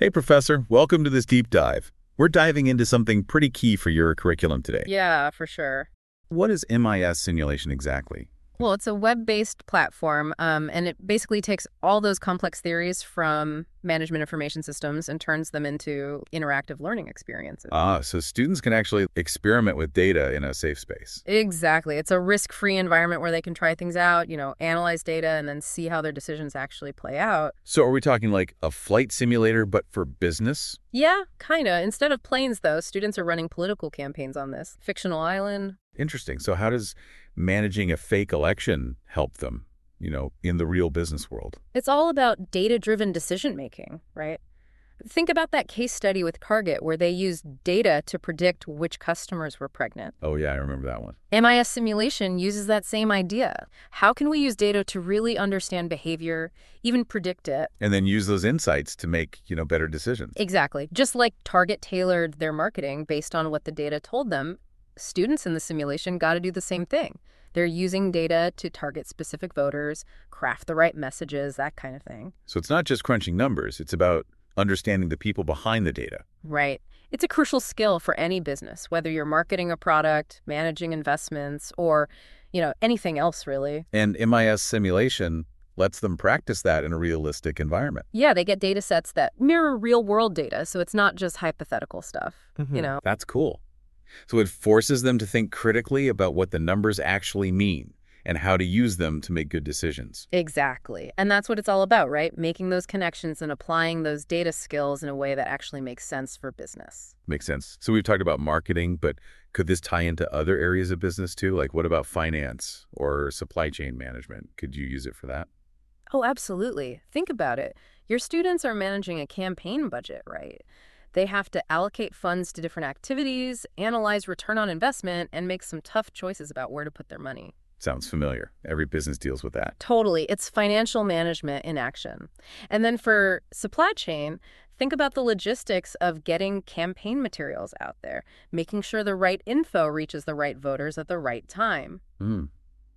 Hey, Professor, welcome to this deep dive. We're diving into something pretty key for your curriculum today. Yeah, for sure. What is MIS simulation exactly? Well, it's a web-based platform, and it basically takes all those complex theories from management information systems and turns them into interactive learning experiences. So students can actually experiment with data in a safe space. Exactly. It's a risk-free environment where they can try things out, analyze data, and then see how their decisions actually play out. So are we talking like a flight simulator, but for business? Yeah, kinda. Instead of planes, though, students are running political campaigns on this. Fictional island. Interesting. So how does managing a fake election help them, in the real business world? It's all about data-driven decision-making, right? Think about that case study with Target where they used data to predict which customers were pregnant. Oh, yeah, I remember that one. MIS simulation uses that same idea. How can we use data to really understand behavior, even predict it? And then use those insights to make, better decisions. Exactly. Just like Target tailored their marketing based on what the data told them, students in the simulation got to do the same thing. They're using data to target specific voters, craft the right messages, that kind of thing. So it's not just crunching numbers. It's about understanding the people behind the data. Right. It's a crucial skill for any business, whether you're marketing a product, managing investments, or, anything else, really. And MIS simulation lets them practice that in a realistic environment. Yeah, they get data sets that mirror real-world data, so it's not just hypothetical stuff, That's cool. So it forces them to think critically about what the numbers actually mean and how to use them to make good decisions. Exactly. And that's what it's all about, right? Making those connections and applying those data skills in a way that actually makes sense for business. Makes sense. So we've talked about marketing, but could this tie into other areas of business too? Like what about finance or supply chain management? Could you use it for that? Oh, absolutely. Think about it. Your students are managing a campaign budget, right? They have to allocate funds to different activities, analyze return on investment, and make some tough choices about where to put their money. Sounds familiar. Every business deals with that. Totally. It's financial management in action. And then for supply chain, think about the logistics of getting campaign materials out there, making sure the right info reaches the right voters at the right time. Mm.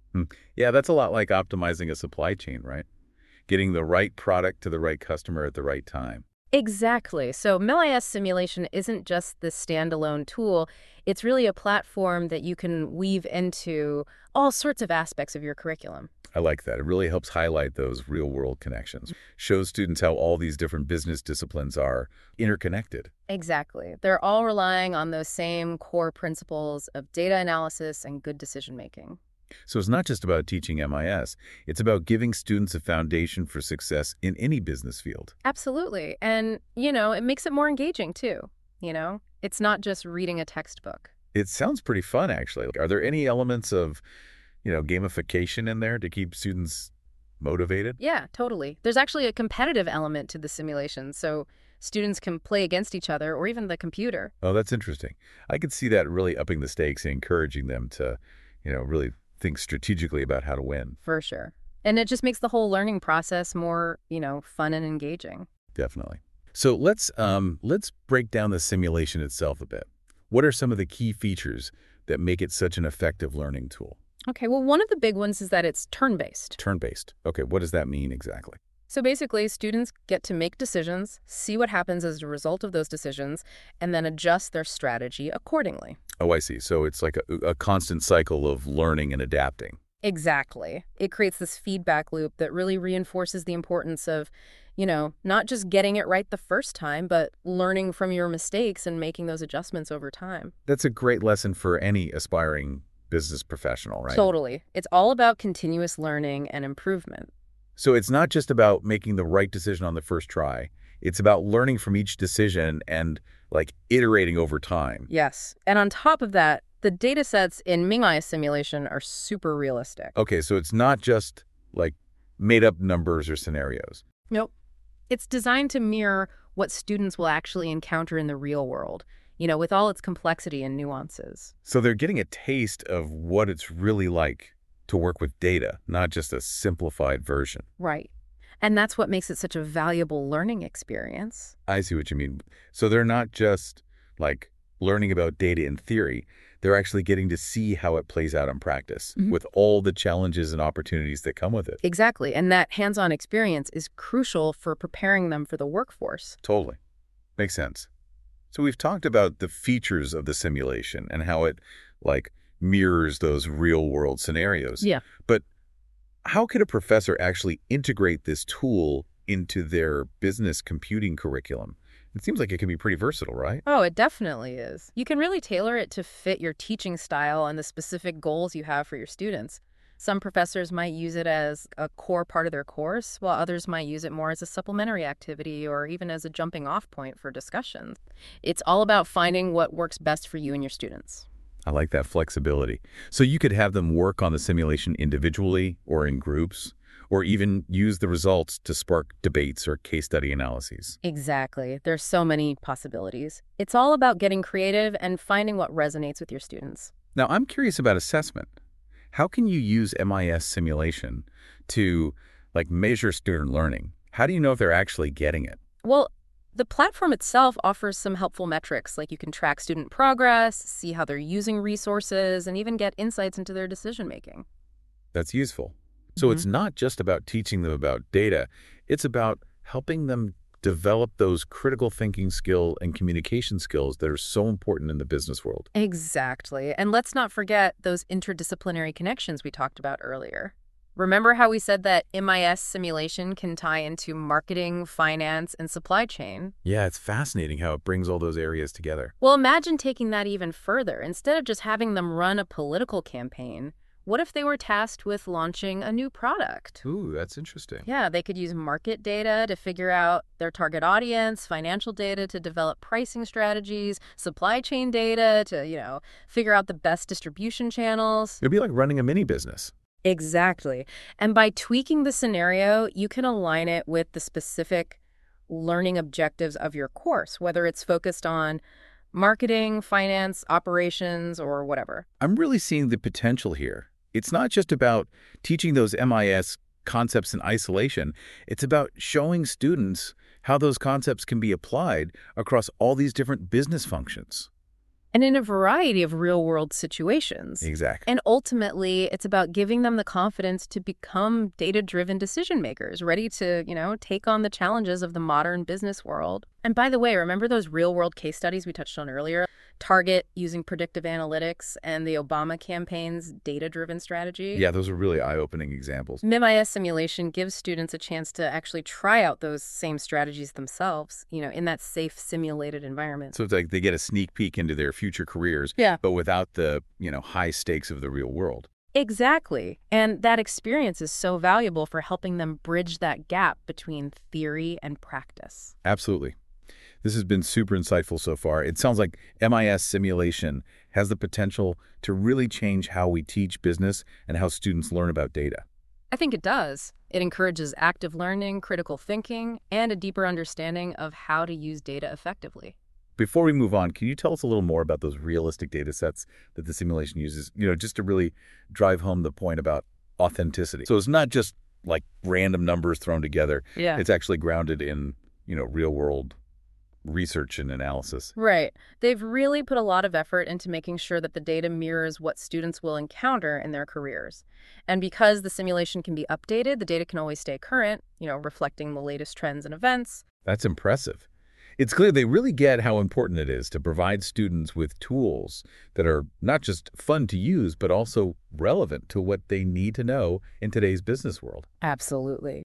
Yeah, that's a lot like optimizing a supply chain, right? Getting the right product to the right customer at the right time. Exactly. So MIS simulation isn't just this standalone tool. It's really a platform that you can weave into all sorts of aspects of your curriculum. I like that. It really helps highlight those real-world connections. Shows students how all these different business disciplines are interconnected. Exactly. They're all relying on those same core principles of data analysis and good decision making. So it's not just about teaching MIS. It's about giving students a foundation for success in any business field. Absolutely. And, it makes it more engaging too. It's not just reading a textbook. It sounds pretty fun, actually. Are there any elements of, gamification in there to keep students motivated? Yeah, totally. There's actually a competitive element to the simulation, so students can play against each other or even the computer. Oh, that's interesting. I could see that really upping the stakes and encouraging them to, really think strategically about how to win. For sure. And it just makes the whole learning process more, fun and engaging. Definitely. So let's break down the simulation itself a bit. What are some of the key features that make it such an effective learning tool? Okay, well, one of the big ones is that it's turn-based. Turn-based. Okay, what does that mean exactly? So basically, students get to make decisions, see what happens as a result of those decisions, and then adjust their strategy accordingly. Oh, I see. So it's like a constant cycle of learning and adapting. Exactly. It creates this feedback loop that really reinforces the importance of, not just getting it right the first time, but learning from your mistakes and making those adjustments over time. That's a great lesson for any aspiring business professional, right? Totally. It's all about continuous learning and improvement. So it's not just about making the right decision on the first try. It's about learning from each decision and iterating over time. Yes. And on top of that, the data sets in MIS simulation are super realistic. Okay, so it's not just made up numbers or scenarios. Nope. It's designed to mirror what students will actually encounter in the real world, with all its complexity and nuances. So they're getting a taste of what it's really like to work with data, not just a simplified version. Right. And that's what makes it such a valuable learning experience. I see what you mean. So they're not just learning about data in theory. They're actually getting to see how it plays out in practice with all the challenges and opportunities that come with it. Exactly. And that hands-on experience is crucial for preparing them for the workforce. Totally. Makes sense. So we've talked about the features of the simulation and how it, like, mirrors those real-world scenarios. Yeah. But how could a professor actually integrate this tool into their business computing curriculum? It seems like it can be pretty versatile, right? Oh, it definitely is. You can really tailor it to fit your teaching style and the specific goals you have for your students. Some professors might use it as a core part of their course, while others might use it more as a supplementary activity or even as a jumping off point for discussions. It's all about finding what works best for you and your students. I like that flexibility. So you could have them work on the simulation individually or in groups, or even use the results to spark debates or case study analyses. Exactly. There's so many possibilities. It's all about getting creative and finding what resonates with your students. Now, I'm curious about assessment. How can you use MIS simulation to, like, measure student learning? How do you know if they're actually getting it? Well, the platform itself offers some helpful metrics, like you can track student progress, see how they're using resources, and even get insights into their decision making. That's useful. So it's not just about teaching them about data. It's about helping them develop those critical thinking skill and communication skills that are so important in the business world. Exactly. And let's not forget those interdisciplinary connections we talked about earlier. Remember how we said that MIS simulation can tie into marketing, finance, and supply chain? Yeah, it's fascinating how it brings all those areas together. Well, imagine taking that even further. Instead of just having them run a political campaign, what if they were tasked with launching a new product? Ooh, that's interesting. Yeah, they could use market data to figure out their target audience, financial data to develop pricing strategies, supply chain data to, figure out the best distribution channels. It'd be like running a mini business. Exactly. And by tweaking the scenario, you can align it with the specific learning objectives of your course, whether it's focused on marketing, finance, operations, or whatever. I'm really seeing the potential here. It's not just about teaching those MIS concepts in isolation. It's about showing students how those concepts can be applied across all these different business functions. And in a variety of real-world situations. Exactly. And ultimately, it's about giving them the confidence to become data-driven decision makers, ready to, take on the challenges of the modern business world. And by the way, remember those real-world case studies we touched on earlier? Target using predictive analytics and the Obama campaign's data-driven strategy? Yeah, those are really eye-opening examples. MIS simulation gives students a chance to actually try out those same strategies themselves, in that safe, simulated environment. So it's like they get a sneak peek into their future careers, but without the, high stakes of the real world. Exactly. And that experience is so valuable for helping them bridge that gap between theory and practice. Absolutely. This has been super insightful so far. It sounds like MIS simulation has the potential to really change how we teach business and how students learn about data. I think it does. It encourages active learning, critical thinking, and a deeper understanding of how to use data effectively. Before we move on, can you tell us a little more about those realistic data sets that the simulation uses, just to really drive home the point about authenticity? So it's not just like random numbers thrown together. Yeah. It's actually grounded in, real world research and analysis. Right. They've really put a lot of effort into making sure that the data mirrors what students will encounter in their careers. And because the simulation can be updated, the data can always stay current, reflecting the latest trends and events. That's impressive. It's clear they really get how important it is to provide students with tools that are not just fun to use, but also relevant to what they need to know in today's business world. Absolutely.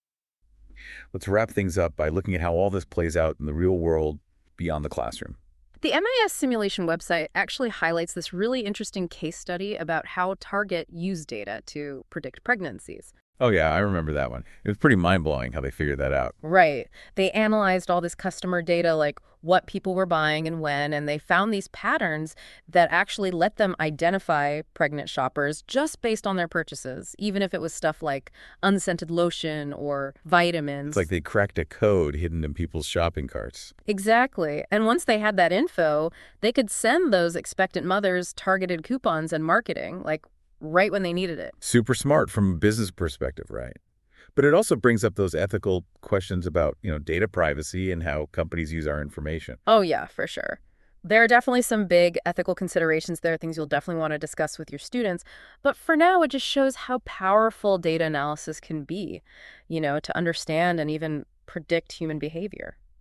Let's wrap things up by looking at how all this plays out in the real world beyond the classroom. The MIS simulation website actually highlights this really interesting case study about how Target used data to predict pregnancies. Oh, yeah, I remember that one. It was pretty mind-blowing how they figured that out. Right. They analyzed all this customer data, like what people were buying and when, and they found these patterns that actually let them identify pregnant shoppers just based on their purchases, even if it was stuff like unscented lotion or vitamins. It's like they cracked a code hidden in people's shopping carts. Exactly. And once they had that info, they could send those expectant mothers targeted coupons and marketing, like right when they needed it. Super smart from a business perspective, right? But it also brings up those ethical questions about, data privacy and how companies use our information. Oh, yeah, for sure. There are definitely some big ethical considerations there, things you'll definitely want to discuss with your students. But for now, it just shows how powerful data analysis can be, to understand and even predict human behavior.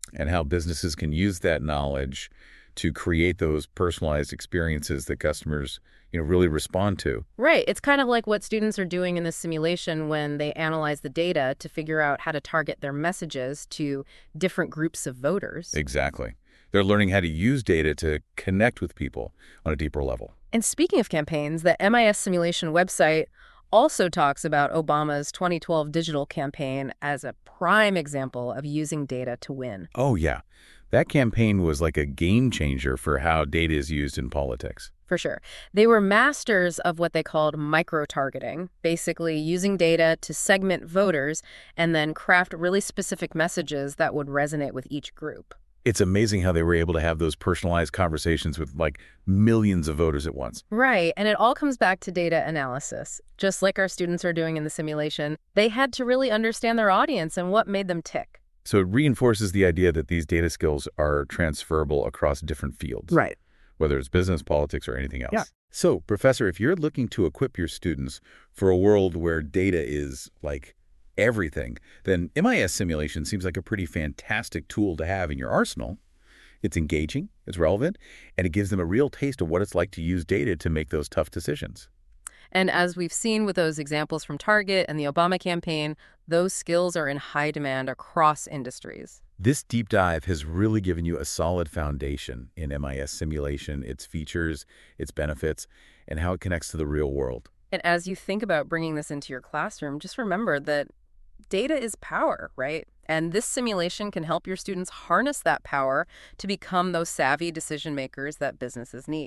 And how businesses can use that knowledge to create those personalized experiences that customers, really respond to. Right. It's kind of like what students are doing in this simulation when they analyze the data to figure out how to target their messages to different groups of voters. Exactly. They're learning how to use data to connect with people on a deeper level. And speaking of campaigns, the MIS simulation website also talks about Obama's 2012 digital campaign as a prime example of using data to win. Oh, yeah. That campaign was like a game changer for how data is used in politics. For sure. They were masters of what they called micro-targeting, basically using data to segment voters and then craft really specific messages that would resonate with each group. It's amazing how they were able to have those personalized conversations with like millions of voters at once. Right, and it all comes back to data analysis. Just like our students are doing in the simulation, they had to really understand their audience and what made them tick. So it reinforces the idea that these data skills are transferable across different fields. Right. Whether it's business, politics, or anything else. Yeah. So, Professor, if you're looking to equip your students for a world where data is like everything, then MIS simulation seems like a pretty fantastic tool to have in your arsenal. It's engaging, it's relevant, and it gives them a real taste of what it's like to use data to make those tough decisions. And as we've seen with those examples from Target and the Obama campaign, those skills are in high demand across industries. This deep dive has really given you a solid foundation in MIS simulation, its features, its benefits, and how it connects to the real world. And as you think about bringing this into your classroom, just remember that data is power, right? And this simulation can help your students harness that power to become those savvy decision makers that businesses need.